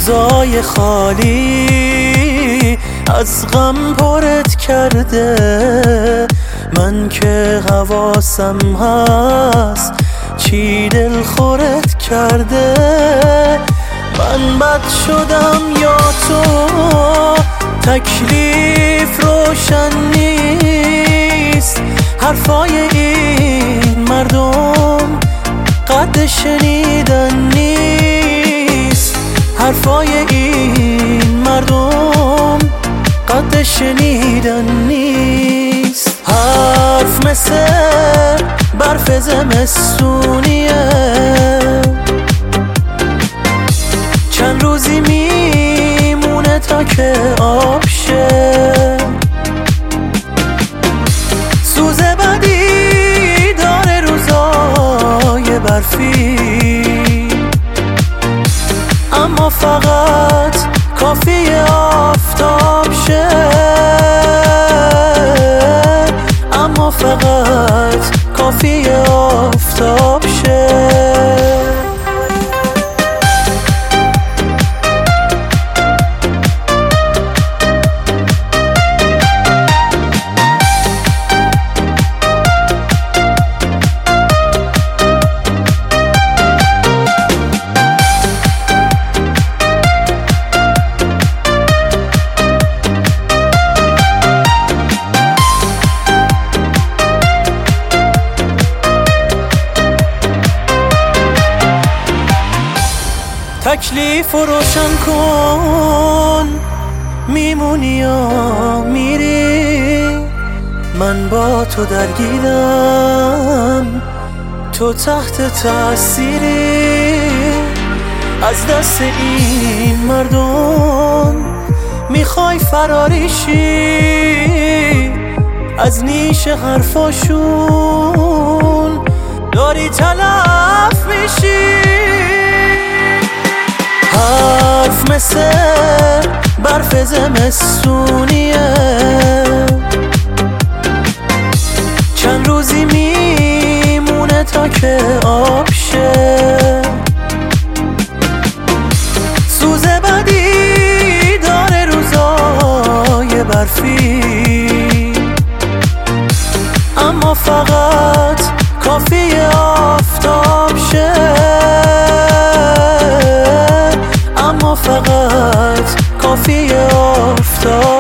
روزای خالی از غم پرت کرده، من که حواسم هست چی دل خورت کرده. من بد شدم یا تو، تکلیف روشن نیست. حرفای این مردم قد شنیدن نیست. حرفای این مردم قد شنیدن نیست. حرف مثل برف زمستونیه، چند روزی میمونه تا که آب شه. سوز بدی داره روزای برفی، اما فقط کافی آفتاب شه. اما فقط کافی آفتاب شه. تکلیف رو روشن کن، میمونی یا میری. من با تو درگیرم، تو تحت تأثیری. از دست این مردم میخوای فراریشی، از نیش حرفاشون داری تلف میشی. حرف مثل برف زمستونیه، چند روزی میمونه تا که آب شه. سوز بدی داره روزای برفی، اما فقط کافی آفتاب شه. اما فقط کافی آفتاب